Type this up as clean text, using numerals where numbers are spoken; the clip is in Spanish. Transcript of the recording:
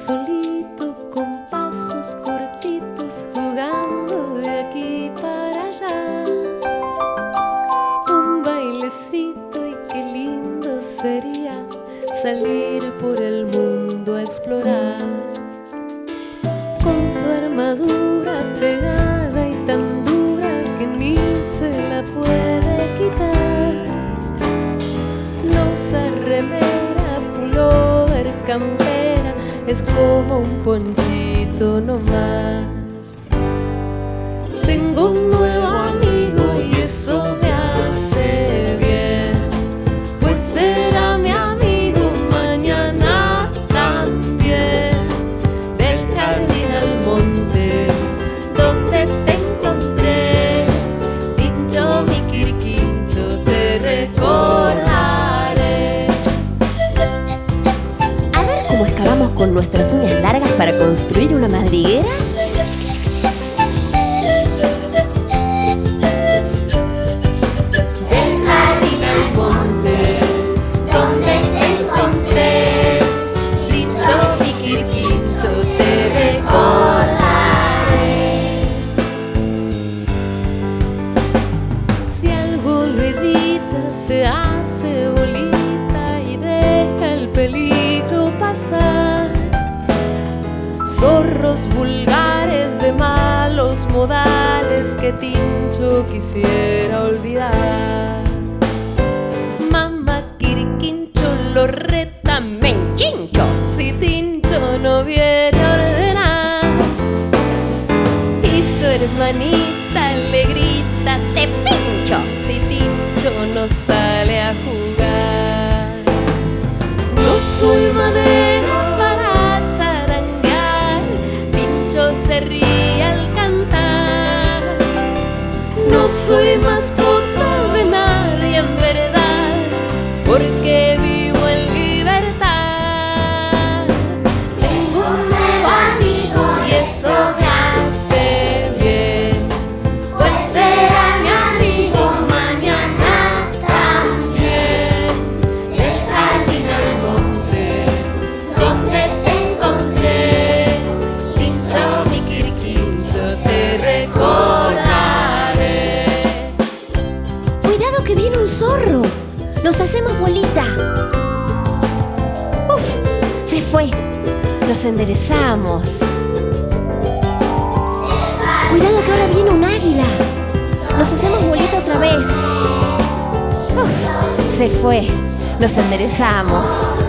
solito con pasos cortitos, jugando de aquí para allá. Un bailecito y qué lindo sería salir por el mundo a explorar. Con su armadura pegada y tan dura que ni se la puede quitar. No usa remera, pullover, campera, es como un ponchito nomás. Tengo un nuevo amigo y eso me hace bien, pues será mi amigo mañana también. Del jardín al monte donde te encontré, Tincho, mi Quirquincho, te recordaré. A ver cómo excavamos con nuestras uñas largas para construir una madriguera. Se hace bolita y deja el peligro pasar. Zorros vulgares de malos modales que Tincho quisiera olvidar. Mamá Quirquincho lo reta, menchincho, si Tincho no viene a ordenar. Y su hermanita le grita, te pincho, si Tincho no sale a jugar. No soy madera para charanguear, Tincho se ríe al cantar. No soy mascota de nadie en verdad, porque vivo en libertad. Tengo un nuevo amigo y eso me hace bien, pues será mi amigo mañana también. Del jardín al monte donde te encontré, Tincho, mi Quirquincho, te recordaré. ¡Cuidado que viene un zorro! ¡Nos hacemos bolita! ¡Uf! Se fue. Nos enderezamos. ¡Cuidado que ahora viene un águila! Nos hacemos bolita otra vez. ¡Uf! Se fue. Nos enderezamos.